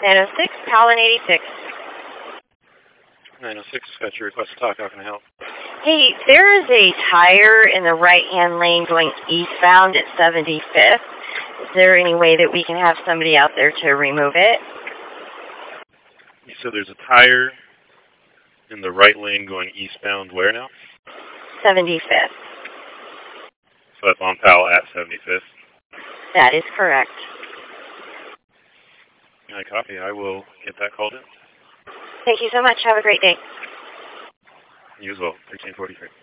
906, Colin 86. 906, got your request to talk. How can I help? Hey, there is a tire in the right-hand lane going eastbound at 75th. Is there any way that we can have somebody out there to remove it? You said there's a tire in the right lane going eastbound where now? 75th. So that's on Powell at 75th. That is correct. I copy. I will get that called in. Thank you so much. Have a great day. You as well. 1343.